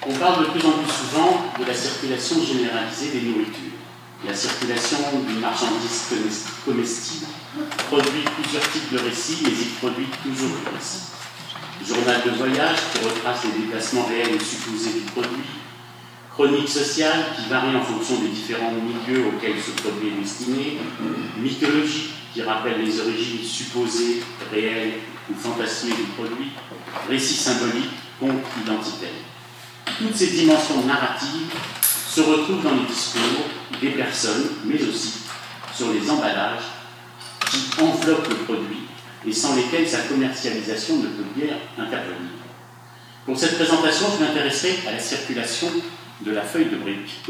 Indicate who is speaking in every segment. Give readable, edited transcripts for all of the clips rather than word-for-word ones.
Speaker 1: On parle de plus en plus souvent de la circulation généralisée des nourritures. La circulation d'une marchandise comestible produit plusieurs types de récits, mais il produit toujours des récits. Journal de voyage qui retrace les déplacements réels et supposés du produit. Chronique sociale qui varie en fonction des différents milieux auxquels ce produit est destiné. Mythologique qui rappelle les origines supposées, réelles ou fantasmées du produit. Récit symbolique, conte identitaire. Toutes ces dimensions narratives se retrouvent dans les discours des personnes, mais aussi sur les emballages qui enveloppent le produit et sans lesquels sa commercialisation ne peut guère intervenir. Pour cette présentation, je m'intéresserai à la circulation de la feuille de brique.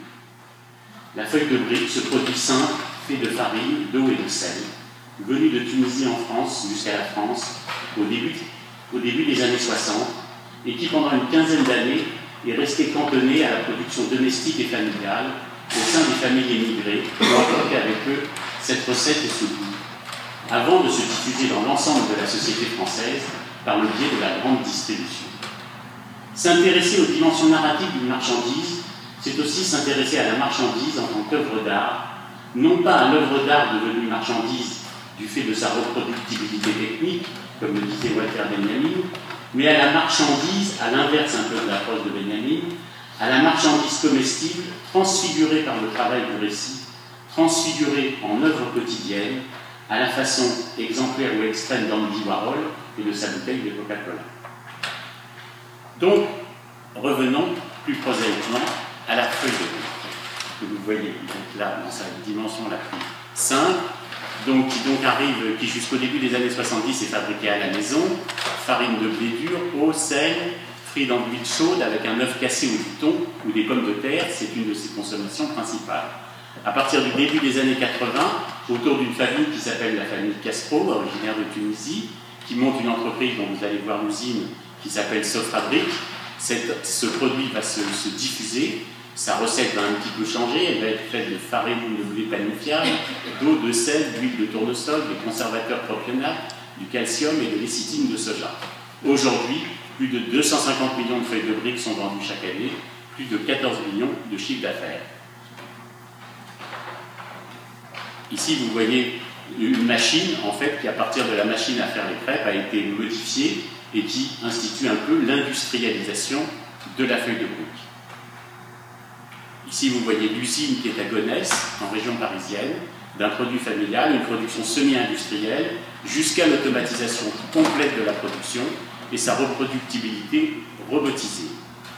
Speaker 1: La feuille de brique, ce produit simple, fait de farine, d'eau et de sel, venu de Tunisie en France jusqu'à la France au début des années 60, et qui pendant une quinzaine d'années est resté cantonné à la production domestique et familiale au sein des familles émigrées qui ont apporté avec eux cette recette et ce goût, avant de se diffuser dans l'ensemble de la société française par le biais de la grande distribution. S'intéresser aux dimensions narratives d'une marchandise, c'est aussi s'intéresser à la marchandise en tant qu'œuvre d'art, non pas à l'œuvre d'art devenue marchandise du fait de sa reproductibilité technique, comme le disait Walter Benjamin, mais à la marchandise, à l'inverse un peu de l'approche de Benjamin, à la marchandise comestible, transfigurée par le travail du récit, transfigurée en œuvre quotidienne, à la façon exemplaire ou extrême d'Andy Warhol et de sa bouteille de Coca-Cola. Donc, revenons plus prosaïquement à la feuille de brique, que vous voyez là dans sa dimension la plus simple, qui jusqu'au début des années 70 est fabriquée à la maison, farine de blé dur, eau, sel, frit dans de l'huile chaude avec un œuf cassé ou du thon ou des pommes de terre, c'est une de ses consommations principales. À partir du début des années 80, autour d'une famille qui s'appelle la famille Castro, originaire de Tunisie, qui monte une entreprise dont vous allez voir l'usine qui s'appelle Sofabric, ce produit va se diffuser. Sa recette va un petit peu changer, elle va être faite de farine de blé panifiable, d'eau, de sel, d'huile de tournesol, de conservateurs propionate, du calcium et de lécithine de soja. Aujourd'hui, plus de 250 millions de feuilles de briques sont vendues chaque année, plus de 14 millions de chiffres d'affaires. Ici, vous voyez une machine, en fait, qui à partir de la machine à faire les crêpes a été modifiée et qui institue un peu l'industrialisation de la feuille de brique. Ici, vous voyez l'usine qui est à Gonesse, en région parisienne, d'un produit familial, une production semi-industrielle, jusqu'à l'automatisation complète de la production et sa reproductibilité robotisée.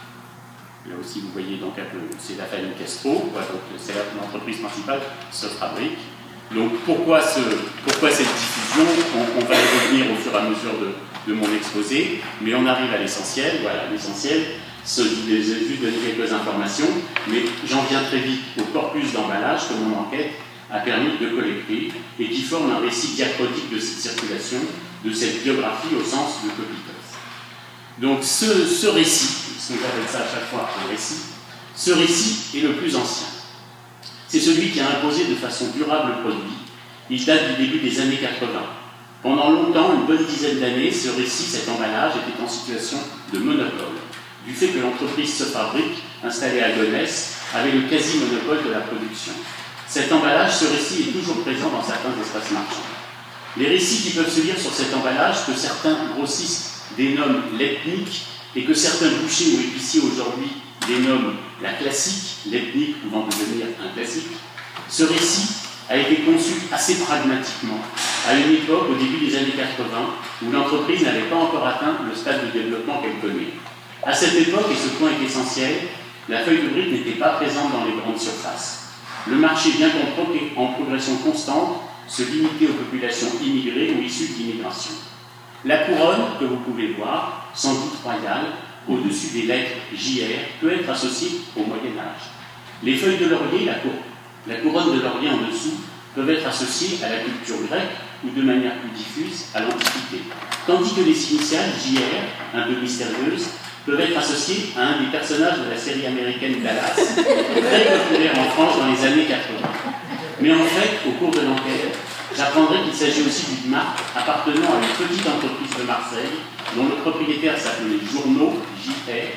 Speaker 1: Là aussi, vous voyez donc un peu, c'est la famille Castro, c'est l'entreprise principale, Sofabric. Donc, pourquoi cette diffusion? On va y revenir au fur et à mesure de mon exposé, mais on arrive à l'essentiel. Voilà, l'essentiel. Je vais juste donner quelques informations, mais j'en viens très vite au corpus d'emballage que mon enquête a permis de collecter et qui forme un récit diachronique de cette circulation, de cette biographie au sens de Copytos. Donc ce récit, parce que j'appelle ça à chaque fois un récit, ce récit est le plus ancien. C'est celui qui a imposé de façon durable le produit. Il date du début des années 80. Pendant longtemps, une bonne dizaine d'années, ce récit, cet emballage, était en situation de monopole, du fait que l'entreprise Sofabric, installée à Gonesse, avait le quasi-monopole de la production. Cet emballage, ce récit est toujours présent dans certains espaces marchands. Les récits qui peuvent se lire sur cet emballage, que certains grossistes dénomment l'ethnique et que certains bouchers ou épiciers aujourd'hui dénomment la classique, l'ethnique pouvant devenir un classique, ce récit a été conçu assez pragmatiquement, à une époque, au début des années 80, où l'entreprise n'avait pas encore atteint le stade de développement qu'elle connaît. À cette époque, et ce point est essentiel, la feuille de brique n'était pas présente dans les grandes surfaces. Le marché, bien qu'en progression constante, se limitait aux populations immigrées ou issues d'immigration. La couronne, que vous pouvez voir, sans doute royale, au-dessus des lettres JR, peut être associée au Moyen-Âge. Les feuilles de laurier, la couronne de laurier en dessous, peuvent être associées à la culture grecque ou de manière plus diffuse à l'Antiquité. Tandis que les initiales JR, un peu mystérieuses, peuvent être associées à un des personnages de la série américaine Dallas, très populaire en France dans les années 80. Mais en fait, au cours de l'enquête, j'apprendrai qu'il s'agit aussi d'une marque appartenant à une petite entreprise de Marseille, dont le propriétaire s'appelait Journaux, JR,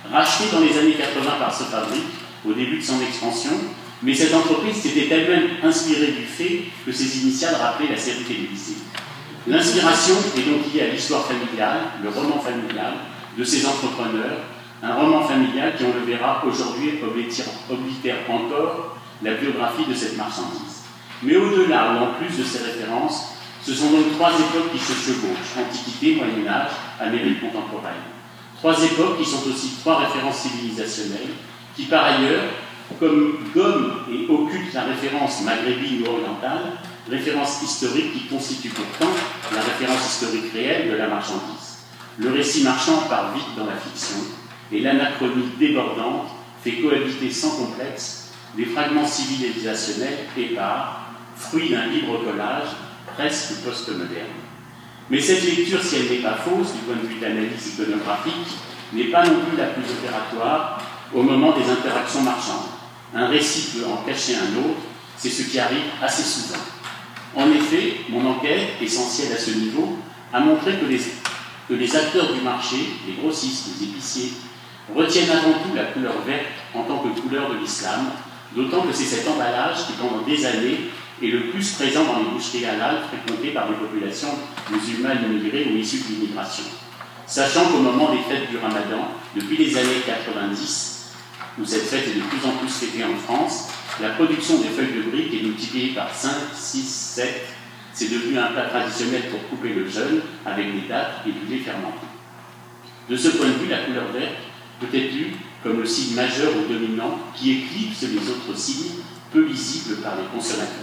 Speaker 1: Rachetée dans les années 80 par Sofabric, au début de son expansion, mais cette entreprise s'était elle-même inspirée du fait que ses initiales rappelaient la série télévisée. L'inspiration est donc liée à l'histoire familiale, le roman familial de ces entrepreneurs, un roman familial qui, on le verra aujourd'hui, oblitère encore la biographie de cette marchandise. Mais au-delà ou en plus de ces références, ce sont donc trois époques qui se chevauchent, Antiquité, Moyen-Âge, Amérique contemporaine. Trois époques qui sont aussi trois références civilisationnelles, qui par ailleurs, comme gomment et occultent la référence maghrébine ou orientale, référence historique qui constitue pourtant la référence historique réelle de la marchandise. Le récit marchand part vite dans la fiction, et l'anachronie débordante fait cohabiter sans complexe des fragments civilisationnels épars, fruits d'un libre collage presque post-moderne. Mais cette lecture, si elle n'est pas fausse du point de vue de l'analyse iconographique, n'est pas non plus la plus opératoire au moment des interactions marchandes. Un récit peut en cacher un autre, c'est ce qui arrive assez souvent. En effet, mon enquête, essentielle à ce niveau, a montré que les acteurs du marché, les grossistes, les épiciers, retiennent avant tout la couleur verte en tant que couleur de l'islam, d'autant que c'est cet emballage qui, pendant des années, est le plus présent dans les boucheries halal fréquentées par des populations musulmanes immigrées ou issues de l'immigration. Sachant qu'au moment des fêtes du Ramadan, depuis les années 90, où cette fête est de plus en plus fêtée en France, la production des feuilles de briques est multipliée par 5, 6, 7. C'est devenu un plat traditionnel pour couper le jeûne avec des dattes et du lait fermenté. De ce point de vue, la couleur verte peut être lue comme le signe majeur ou dominant qui éclipse les autres signes peu lisibles par les consommateurs.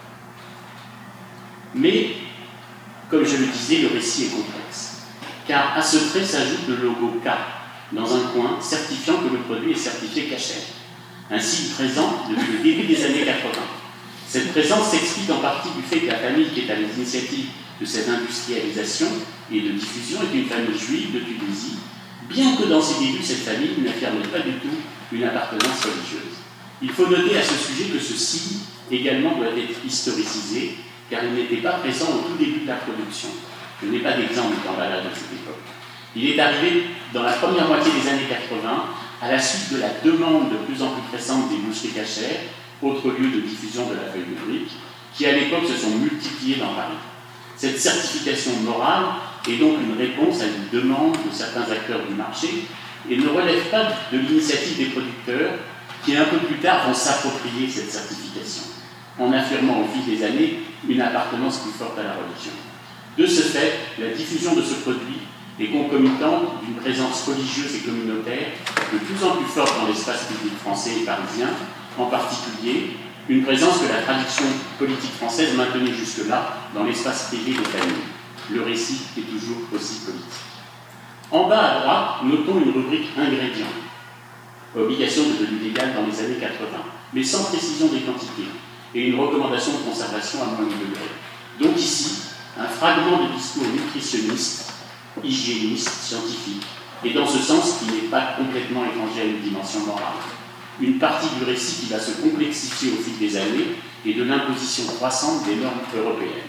Speaker 1: Mais, comme je le disais, le récit est complexe, car à ce trait s'ajoute le logo K dans un coin, certifiant que le produit est certifié cachère, un signe présent depuis le début des années 80. Cette présence s'explique en partie du fait que la famille qui est à l'initiative de cette industrialisation et de diffusion est une famille juive de Tunisie, bien que dans ses débuts, cette famille n'affirme pas du tout une appartenance religieuse. Il faut noter à ce sujet que ce signe également doit être historicisé, car il n'était pas présent au tout début de la production. Je n'ai pas d'exemple d'emballage de cette époque. Il est arrivé dans la première moitié des années 80, à la suite de la demande de plus en plus pressante des boucheries cachères, autre lieu de diffusion de la feuille de brique, qui à l'époque se sont multipliés dans Paris. Cette certification morale est donc une réponse à une demande de certains acteurs du marché et ne relève pas de l'initiative des producteurs qui un peu plus tard vont s'approprier cette certification, en affirmant au fil des années une appartenance plus forte à la religion. De ce fait, la diffusion de ce produit est concomitante d'une présence religieuse et communautaire de plus en plus forte dans l'espace public français et parisien, en particulier une présence que la tradition politique française maintenait jusque-là dans l'espace privé des familles. Le récit est toujours aussi politique. En bas à droite, notons une rubrique ingrédients, obligation de tenue légale dans les années 80, mais sans précision des quantités, et une recommandation de conservation à moindre degré. Donc ici, un fragment de discours nutritionniste, hygiéniste, scientifique, et dans ce sens qui n'est pas complètement étranger à une dimension morale. Une partie du récit qui va se complexifier au fil des années et de l'imposition croissante des normes européennes.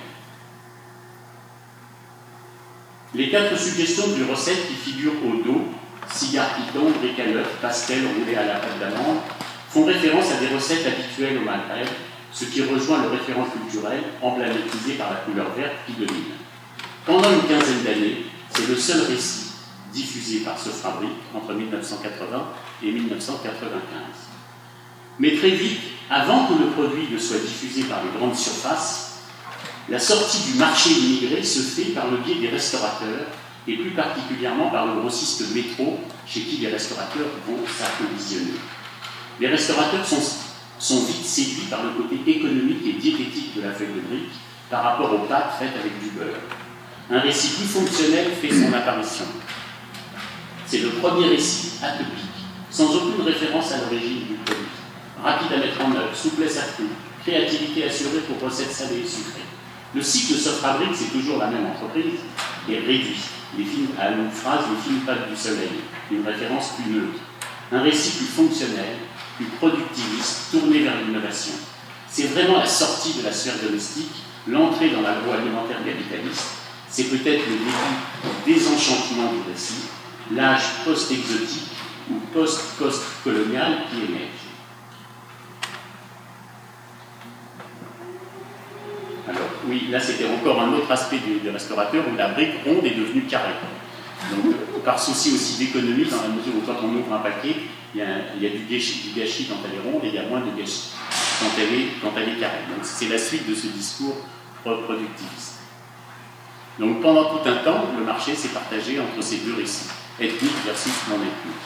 Speaker 1: Les 4 suggestions de recettes qui figurent au dos, cigares pitons, briques à l'œuf, pastel roulé à la pâte d'amande, font référence à des recettes habituelles au Maghreb, ce qui rejoint le référent culturel emblématisé par la couleur verte qui domine. Pendant une quinzaine d'années, c'est le seul récit diffusé par Sofabric entre 1980 et 1995. Mais très vite, avant que le produit ne soit diffusé par les grandes surfaces, la sortie du marché immigré se fait par le biais des restaurateurs et plus particulièrement par le grossiste Métro, chez qui les restaurateurs vont s'approvisionner. Les restaurateurs sont vite séduits par le côté économique et diététique de la feuille de brique par rapport aux pâtes faites avec du beurre. Un récit plus fonctionnel fait son apparition. C'est le premier récit atopique, sans aucune référence à l'origine du produit. Rapide à mettre en œuvre, souplesse accrue, créativité assurée pour recettes salées et sucrées. Le cycle de Sofabric, c'est toujours la même entreprise, est réduit. À une phrase, les fines pattes du soleil, une référence plus neutre. Un récit plus fonctionnel, plus productiviste, tourné vers l'innovation. C'est vraiment la sortie de la sphère domestique, l'entrée dans l'agroalimentaire capitaliste. C'est peut-être le début du désenchantement du récit, l'âge post-exotique ou post-coloniale qui émerge. Alors, oui, là c'était encore un autre aspect du restaurateur où la brique ronde est devenue carrée. Donc, par souci aussi d'économie, dans la mesure où quand on ouvre un paquet, il y a du gâchis quand elle est ronde et il y a moins de gâchis quand elle est carrée. Donc, c'est la suite de ce discours productiviste. Donc, pendant tout un temps, le marché s'est partagé entre ces deux récits, ethnique versus non ethnique.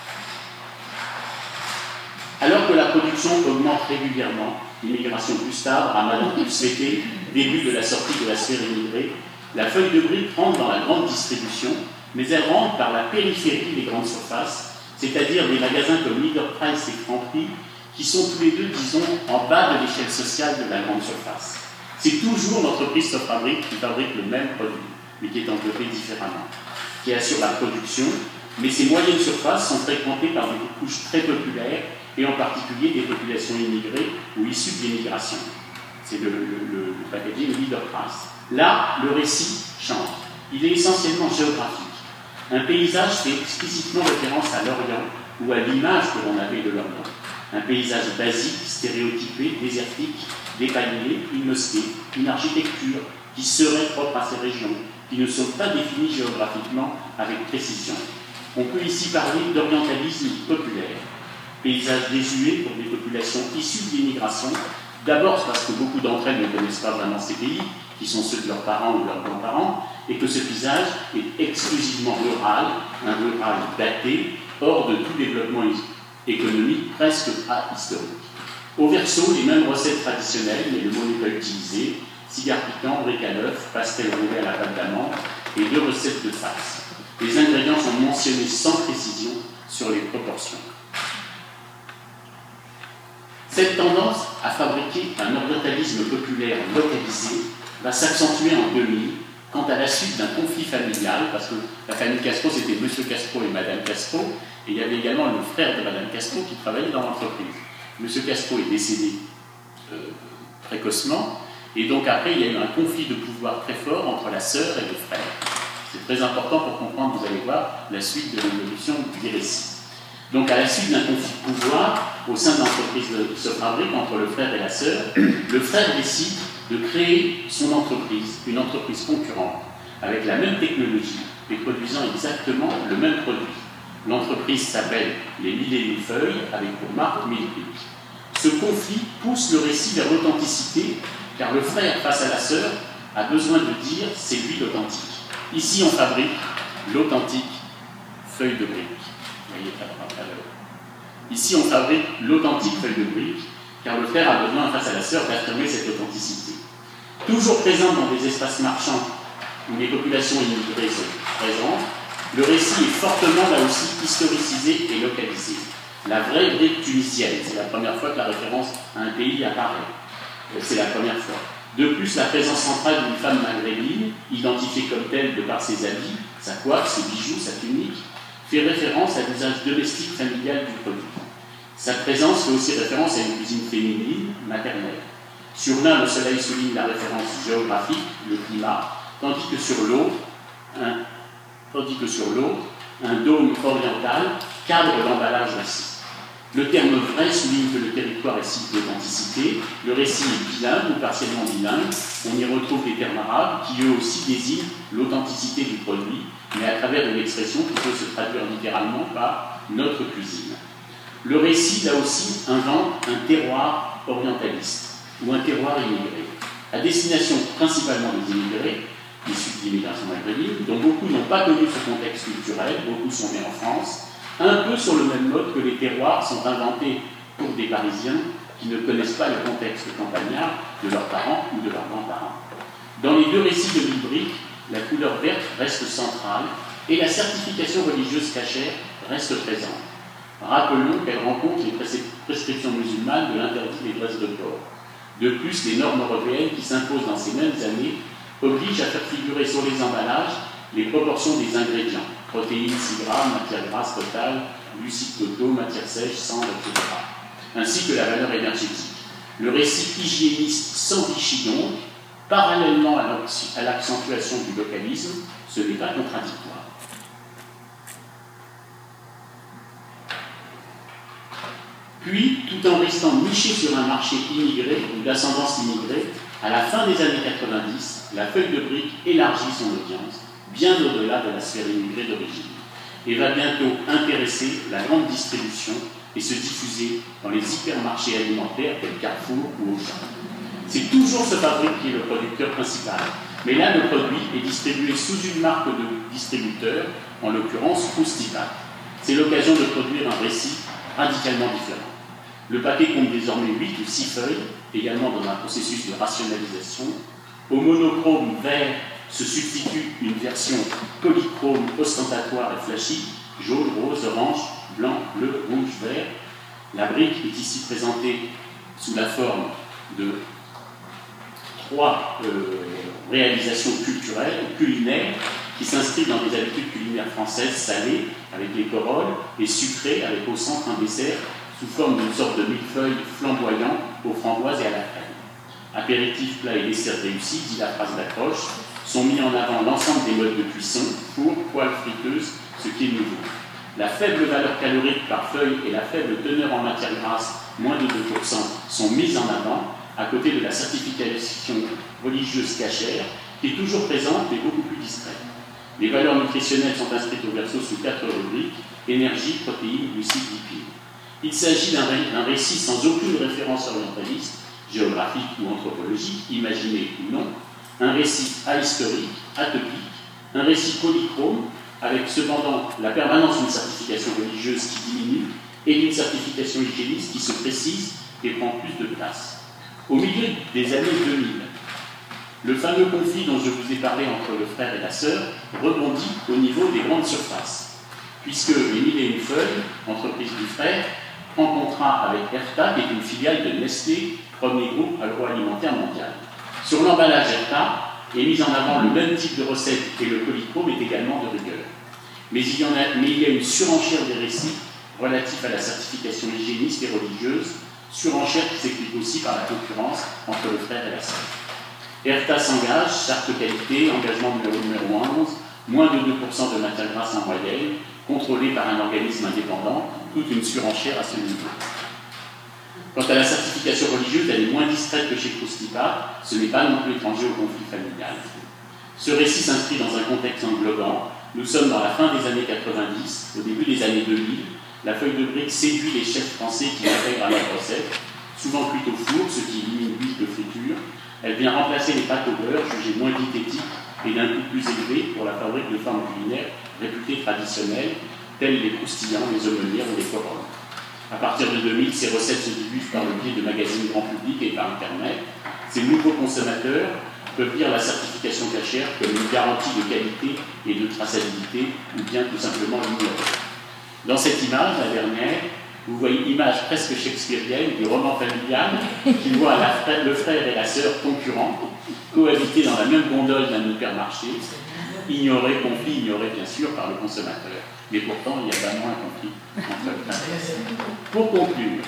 Speaker 1: Alors que la production augmente régulièrement, l'immigration plus stable, Ramadan plus fêté, début de la sortie de la sphère immigrée, la feuille de brique rentre dans la grande distribution, mais elle rentre par la périphérie des grandes surfaces, c'est-à-dire des magasins comme Leader Price et Franprix, qui sont tous les deux, disons, en bas de l'échelle sociale de la grande surface. C'est toujours l'entreprise Sofrabrique qui fabrique le même produit, mais qui est enveloppé différemment, qui assure la production, mais ces moyennes surfaces sont fréquentées par des couches très populaires, et en particulier des populations immigrées ou issues de l'immigration. C'est le packaging Leader Price. Là, le récit change. Il est essentiellement géographique. Un paysage fait explicitement référence à l'Orient ou à l'image que l'on avait de l'Orient. Un paysage basique, stéréotypé, désertique, dépaillé, une mosquée, une architecture qui serait propre à ces régions, qui ne sont pas définies géographiquement avec précision. On peut ici parler d'orientalisme populaire, paysage désuet pour des populations issues de l'immigration, d'abord parce que beaucoup d'entre elles ne connaissent pas vraiment ces pays, qui sont ceux de leurs parents ou de leurs grands-parents, et que ce paysage est exclusivement rural, un rural daté, hors de tout développement économique, presque historique. Au verso, les mêmes recettes traditionnelles, mais le mot n'est pas utilisé, cigare piquant, bric à l'œuf, pastel roulé à la pâte d'amande, et 2 recettes de farce. Les ingrédients sont mentionnés sans précision sur les proportions. Cette tendance à fabriquer un orientalisme populaire localisé va s'accentuer en 2000 quant à la suite d'un conflit familial, parce que la famille Castro, c'était M. Castro et Mme Castro, et il y avait également le frère de Mme Castro qui travaillait dans l'entreprise. M. Castro est décédé précocement, et donc après, il y a eu un conflit de pouvoir très fort entre la sœur et le frère. C'est très important pour comprendre, vous allez voir, la suite de l'évolution des récits. Donc, à la suite d'un conflit de pouvoir au sein de l'entreprise de Sofrabrique entre le frère et la sœur, le frère décide de créer son entreprise, une entreprise concurrente, avec la même technologie et produisant exactement le même produit. L'entreprise s'appelle les Mille et Une Feuilles, avec pour marque Millepic. Ce conflit pousse le récit vers l'authenticité, car le frère, face à la sœur, a besoin de dire « c'est lui l'authentique ». Ici, on fabrique l'authentique feuille de brique. Ici, on fabrique l'authentique feuille de brique, car le frère a besoin, face à la sœur, d'affirmer cette authenticité. Toujours présente dans des espaces marchands où les populations immigrées sont présentes, le récit est fortement, là aussi, historicisé et localisé. La vraie brique tunisienne, c'est la première fois que la référence à un pays apparaît. C'est la première fois. De plus, la présence centrale d'une femme maghrébine, identifiée comme telle de par ses habits, sa coiffe, ses bijoux, sa tunique, fait référence à l'usage domestique familial du produit. Sa présence fait aussi référence à une cuisine féminine, maternelle. Sur l'un, le soleil souligne la référence géographique, le climat, tandis que sur l'autre, un dôme oriental cadre l'emballage aussi. Le terme vrai souligne que le territoire est site d'authenticité. Le récit est bilingue ou partiellement bilingue. On y retrouve des termes arabes qui eux aussi désignent l'authenticité du produit, mais à travers une expression qui peut se traduire littéralement par notre cuisine. Le récit, là aussi, invente un terroir orientaliste ou un terroir immigré, à destination principalement des immigrés, issus de l'immigration maghrébine, dont beaucoup n'ont pas connu ce contexte culturel, beaucoup sont nés en France, un peu sur le même mode que les terroirs sont inventés pour des Parisiens qui ne connaissent pas le contexte campagnard de leurs parents ou de leurs grands-parents. Dans les 2 récits de Millebrick, la couleur verte reste centrale et la certification religieuse cachère reste présente. Rappelons qu'elle rencontre les prescriptions musulmanes de l'interdit des dresses de porc. De plus, les normes européennes qui s'imposent dans ces mêmes années obligent à faire figurer sur les emballages les proportions des ingrédients, protéines, 6 grammes, matière grasse totale, glucides totaux, matière sèche, cendres, etc., ainsi que la valeur énergétique. Le récit hygiéniste s'enrichit donc, parallèlement à l'accentuation du localisme, ce n'est pas contradictoire. Puis, tout en restant niché sur un marché immigré ou d'ascendance immigrée, à la fin des années 90, la feuille de brique élargit son audience, bien au-delà de la sphère immigrée d'origine, et va bientôt intéresser la grande distribution et se diffuser dans les hypermarchés alimentaires tels Carrefour ou Auchan. C'est toujours ce fabrique qui est le producteur principal, mais là le produit est distribué sous une marque de distributeur, en l'occurrence Froustipat. C'est l'occasion de produire un récit radicalement différent. Le paquet compte désormais 8 ou 6 feuilles, également dans un processus de rationalisation. Au monochrome vert se substitue une version polychrome ostentatoire et flashy, jaune, rose, orange, blanc, bleu, rouge, vert. La brique est ici présentée sous la forme de 3 réalisations culturelles, culinaires, qui s'inscrivent dans des habitudes culinaires françaises salées, avec les corolles, et sucrées, avec au centre un dessert sous forme d'une sorte de millefeuille flamboyant aux framboises et à la crème. Apéritifs, plats et desserts réussis, dit la phrase d'accroche, sont mis en avant l'ensemble des modes de cuisson, four, poêle, friteuse, ce qui est nouveau. La faible valeur calorique par feuille et la faible teneur en matière grasse, moins de 2%, sont mises en avant, à côté de la certification religieuse cachère, qui est toujours présente mais beaucoup plus discrète. Les valeurs nutritionnelles sont inscrites au verso sous 4 rubriques, énergie, protéines, glucides, lipides. Il s'agit d'un récit sans aucune référence orientaliste, géographique ou anthropologique, imaginé ou non, un récit ahistorique, atopique, un récit polychrome, avec cependant la permanence d'une certification religieuse qui diminue et d'une certification hygiéniste qui se précise et prend plus de place. Au milieu des années 2000, le fameux conflit dont je vous ai parlé entre le frère et la sœur rebondit au niveau des grandes surfaces, puisque les Mille et une feuilles, entreprise du frère, prend contrat avec Herta, qui est une filiale de Nestlé, premier groupe agroalimentaire mondial. Sur l'emballage Herta est mis en avant le même type de recette et le polychrome est également de rigueur. Mais il y a une surenchère des récits relatifs à la certification hygiéniste et religieuse, surenchère qui s'explique aussi par la concurrence entre le frère et la sœur. Herta s'engage, charte qualité, engagement numéro 11, moins de 2% de matière grasse en moyenne, contrôlé par un organisme indépendant, toute une surenchère à ce niveau. Quant à la certification religieuse, elle est moins discrète que chez Froustipat, ce n'est pas non plus étranger au conflit familial. Ce récit s'inscrit dans un contexte englobant. Nous sommes dans la fin des années 90, au début des années 2000. La feuille de brique séduit les chefs français qui l'intègrent à leur recette, souvent cuite au four, ce qui élimine l'huile de friture. Elle vient remplacer les pâtes au beurre, jugées moins diététiques et d'un coût plus élevé pour la fabrique de formes culinaires réputées traditionnelles, telles les croustillants, les aumônières ou les corolles. À partir de 2000, ces recettes se diffusent par le biais de magazines grand public et par Internet. Ces nouveaux consommateurs peuvent lire la certification cachère comme une garantie de qualité et de traçabilité, ou bien tout simplement l'ignorer. Dans cette image, la dernière, vous voyez une image presque shakespearienne du roman familial qui voit le frère et la sœur concurrents cohabiter dans la même gondole d'un hypermarché, conflit ignoré bien sûr par le consommateur. Mais pourtant, il y a vraiment un conflit entre le frère et la sœur. Pour conclure,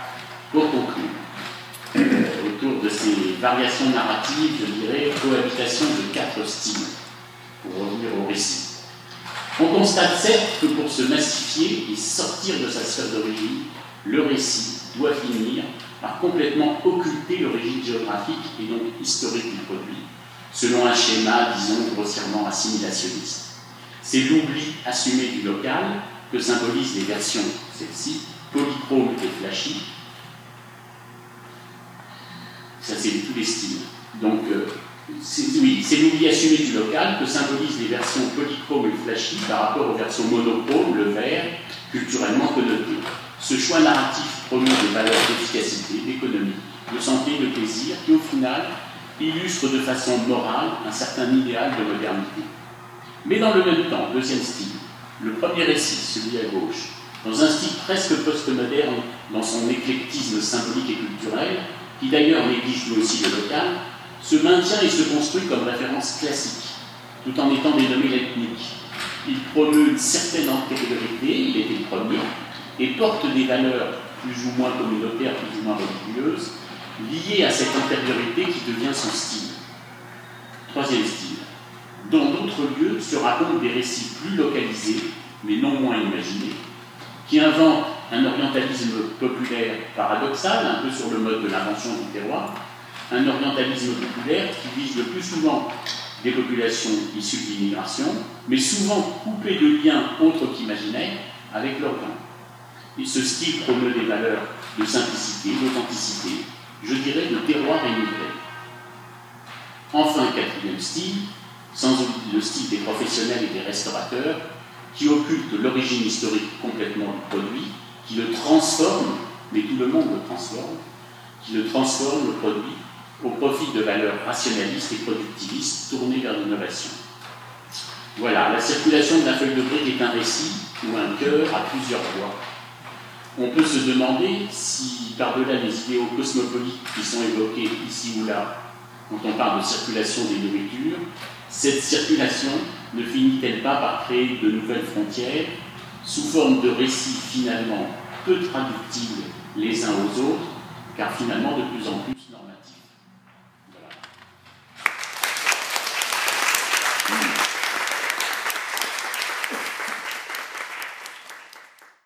Speaker 1: autour de ces variations narratives, je dirais cohabitation de 4 styles, pour revenir au récit. On constate certes que pour se massifier et sortir de sa sphère d'origine, le récit doit finir par complètement occulter l'origine géographique et donc historique du produit, selon un schéma, disons, grossièrement assimilationniste. C'est l'oubli assumé du local que symbolisent les versions, celles-ci, polychrome et flashy. Ça, c'est tous les styles. Donc, c'est l'oubli assumé du local que symbolisent les versions polychrome et flashy par rapport aux versions monochrome, le vert, culturellement connoté. Ce choix narratif promeut des valeurs d'efficacité, d'économie, de santé, de plaisir, qui au final illustre de façon morale un certain idéal de modernité. Mais dans le même temps, deuxième style, le premier récit, celui à gauche, dans un style presque postmoderne dans son éclectisme symbolique et culturel, qui d'ailleurs néglige lui aussi le local, se maintient et se construit comme référence classique, tout en étant dénommé l'ethnique. Il promeut une certaine antériorité, il était le premier, et porte des valeurs plus ou moins communautaires, plus ou moins religieuses, liées à cette antériorité qui devient son style. Troisième style. Dans d'autres lieux se racontent des récits plus localisés, mais non moins imaginés, qui inventent un orientalisme populaire paradoxal, un peu sur le mode de l'invention du terroir, un orientalisme populaire qui vise le plus souvent des populations issues de l'immigration, mais souvent coupées de liens autres qu'imaginaires avec l'Orient. Et ce style promeut des valeurs de simplicité, d'authenticité, je dirais de terroir émigré. Enfin, quatrième style, sans oublier le style des professionnels et des restaurateurs, qui occulte l'origine historique complètement du produit, qui le transforme, mais tout le monde le transforme, qui le transforme, le produit, au profit de valeurs rationalistes et productivistes tournées vers l'innovation. Voilà, la circulation de la feuille de brique est un récit ou un cœur à plusieurs voix. On peut se demander si, par-delà les idéaux cosmopolites qui sont évoqués ici ou là, quand on parle de circulation des nourritures, cette circulation ne finit-elle pas par créer de nouvelles frontières sous forme de récits finalement peu traductibles les uns aux autres, car finalement de plus en plus